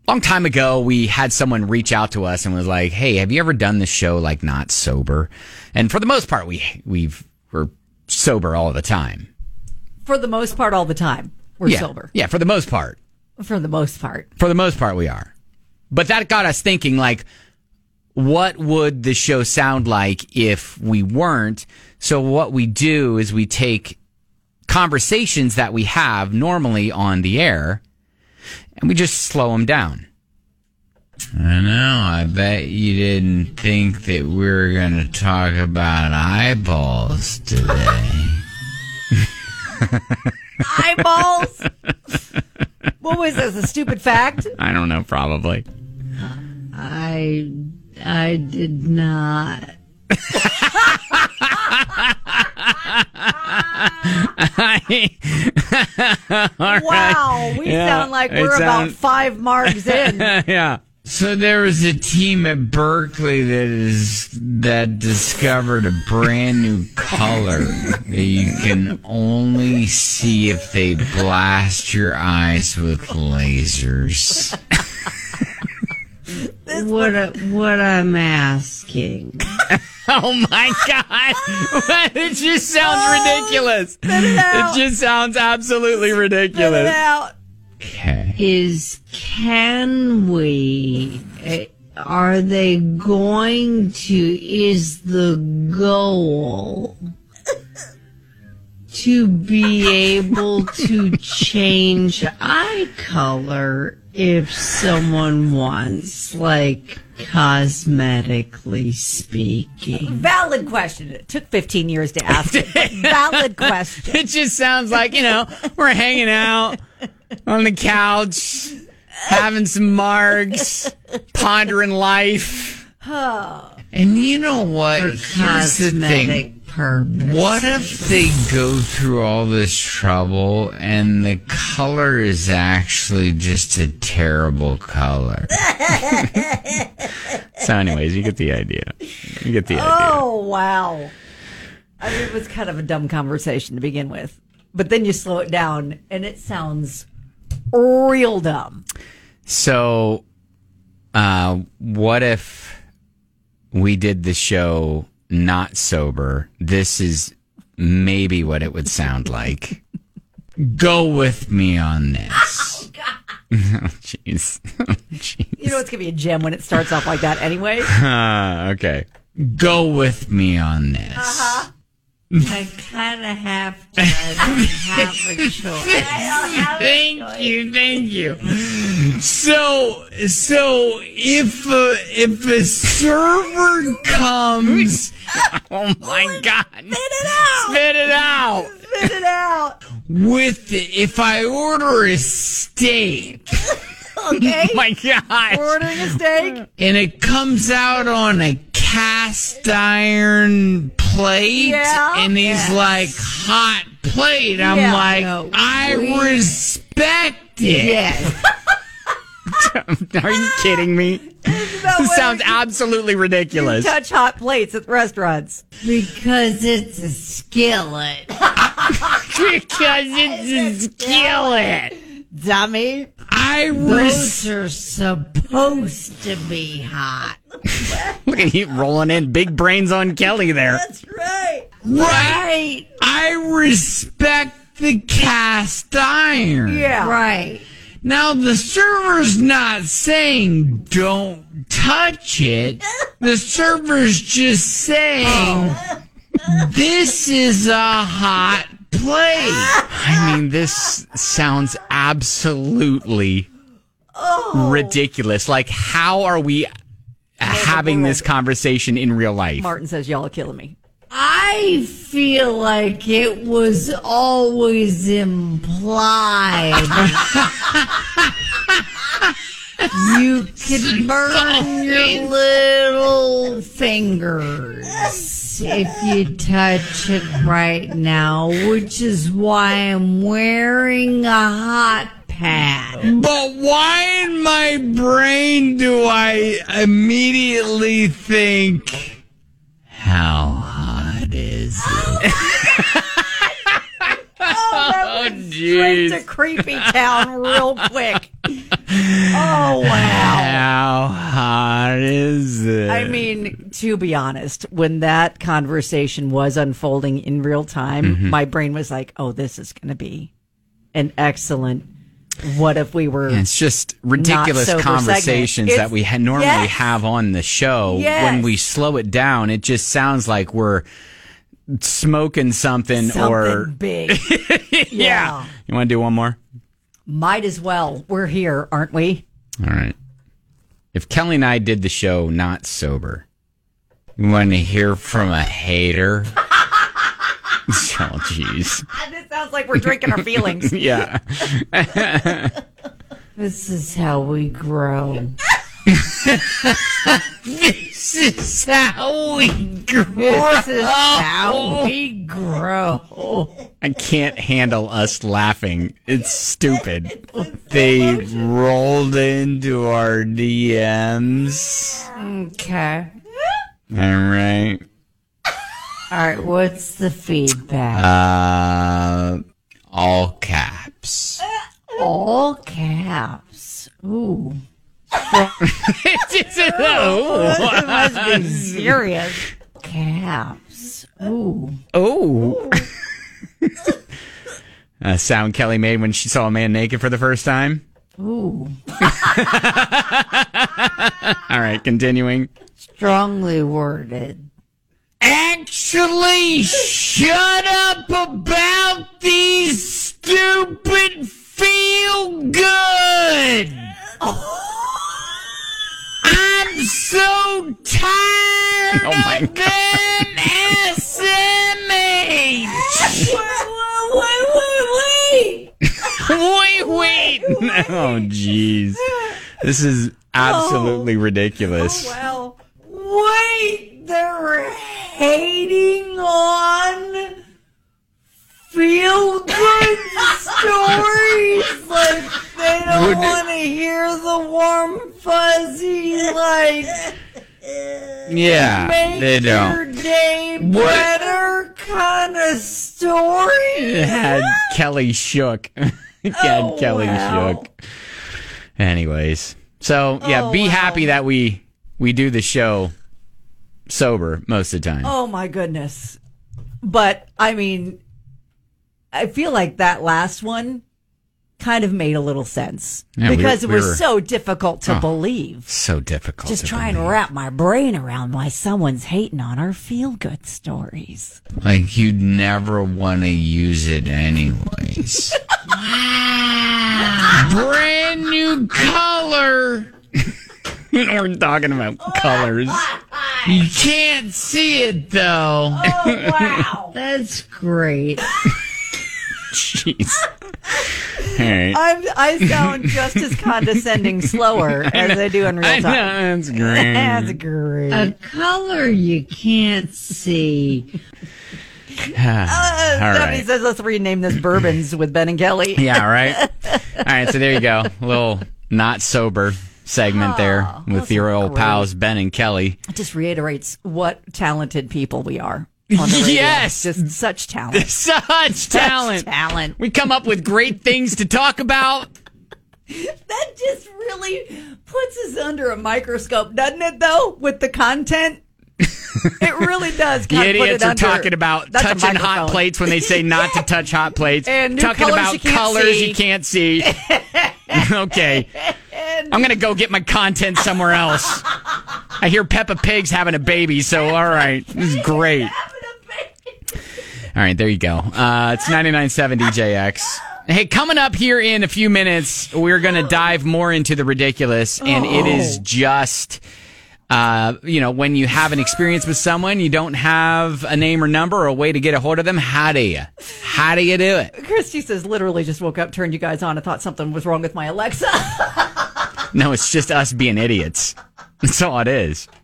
long time ago, we had someone reach out to us and was like, "Hey, have you ever done this show like not sober?" And for the most part, we're sober all the time. For the most part, all the time, we're sober. Yeah, for the most part. For the most part. For the most part, we are. But that got us thinking, like, what would the show sound like if we weren't? So what we do is we take conversations that we have normally on the air, and we just slow them down. I know. I bet you didn't think that we were going to talk about eyeballs today. Eyeballs? What was this, a stupid fact? I don't know, probably. I did not. Wow, we sound like we're about 5 marks in. Yeah. So there was a team at Berkeley that discovered a brand new color that you can only see if they blast your eyes with lasers. What I'm asking. Oh my God! It just sounds ridiculous. It just sounds absolutely ridiculous. Spit it out. Okay. Are they going to, is the goal to be able to change eye color if someone wants, like, cosmetically speaking? Valid question. It took 15 years to ask it. But valid question. It just sounds like, we're hanging out on the couch, having some margs, pondering life. And you know what? Here's the thing. Purpose. What if they go through all this trouble and the color is actually just a terrible color? So anyways, you get the idea. Oh, wow. I mean, it was kind of a dumb conversation to begin with. But then you slow it down, and it sounds real dumb. So, what if we did the show not sober? This is maybe what it would sound like. Go with me on this. Oh, God. Oh, jeez. You know it's going to be a gem when it starts off like that anyway. Okay. Go with me on this. Uh-huh. I kind of have to have a choice. Thank you. So if a server comes, oh my God, spit it out. If I order a steak, Okay. oh my God, Ordering a steak, and it comes out on a cast iron plate, and he's like, hot plate. I'm like, no, I respect it. Yes. Are you kidding me? This sounds absolutely ridiculous. You touch hot plates at restaurants. Because it's a skillet. Because it's a skillet. Dummy. Those are supposed to be hot. Look at you rolling in big brains on Kelly there. That's right. Right. I respect the cast iron. Yeah. Right. Now, the server's not saying don't touch it. The server's just saying this is a hot plate. I mean, this sounds absolutely ridiculous. Like, how are we having this conversation in real life? Martin says y'all are killing me. I feel like it was always implied. You could burn your little fingers if you touch it right now, which is why I'm wearing a hot pad. But why in my brain do I immediately think, how hot is it? That went straight to creepy town real quick. Oh, wow. How hot is it? I mean, to be honest, when that conversation was unfolding in real time, my brain was like, oh, this is going to be an excellent, what if we were it's just ridiculous not sober conversations segment. that we normally Yes. have on the show. Yes. When we slow it down, it just sounds like we're smoking something or big. yeah. You want to do one more? Might as well. We're here, aren't we? All right. If Kelly and I did the show not sober, you want to hear from a hater? Oh, jeez. This sounds like we're drinking our feelings. Yeah. This is how we grow. This is how we grow. This is how we grow. I can't handle us laughing. It's stupid. They rolled into our DMs. Okay. All right. All right, what's the feedback? All caps. All caps. Ooh. It must be serious. Caps. Ooh. Oh. A sound Kelly made when she saw a man naked for the first time. Ooh. All right, continuing. Strongly worded. Actually, shut up about these stupid feel good. I'm so tired of them SMH. Wait. Oh, jeez. This is absolutely ridiculous. Well, Wait, they're hating on feel good stories. Like they don't want to hear the warm fuzzy, like Yeah, make they your don't. day better kind of story. It had Kelly shook. It had Kelly shook. Anyways, so yeah, be happy that we do the show sober most of the time. oh my goodness. But, I mean, I feel like that last one kind of made a little sense. Yeah, because we it was were- so difficult to believe. So difficult. Just to trying to believe. wrap my brain around why someone's hating on our feel-good stories. Like you'd never want to use it anyways. Brand new color. We're talking about colors. You can't see it though. Wow. That's great. Jeez. All right. I sound just as condescending slower as I do in real I know, time. that's great. That's great. A color you can't see. All Stephanie right. says, let's rename this Bourbons with Ben and Kelly. Yeah, right. All right, so there you go. A little not sober segment there with your old great. pals Ben and Kelly. It just reiterates what talented people we are. On the radio. Yes. Just such talent. Such talent. Talent. We come up with great things to talk about. That just really puts us under a microscope, doesn't it, though, with the content? It really does. The kind of put idiots it are under- talking about That's a touching hot microphone. plates when they say not to touch hot plates. And new talking colors about you can't colors see. you can't see. Okay. I'm going to go get my content somewhere else. I hear Peppa Pig's having a baby, so all right. This is great. All right, there you go. It's 99.7 DJX. Hey, coming up here in a few minutes, we're going to dive more into the ridiculous, and it is just... when you have an experience with someone, you don't have a name or number or a way to get a hold of them. How do you do it? Christy says, literally just woke up, turned you guys on, and thought something was wrong with my Alexa. No, it's just us being idiots. That's all it is.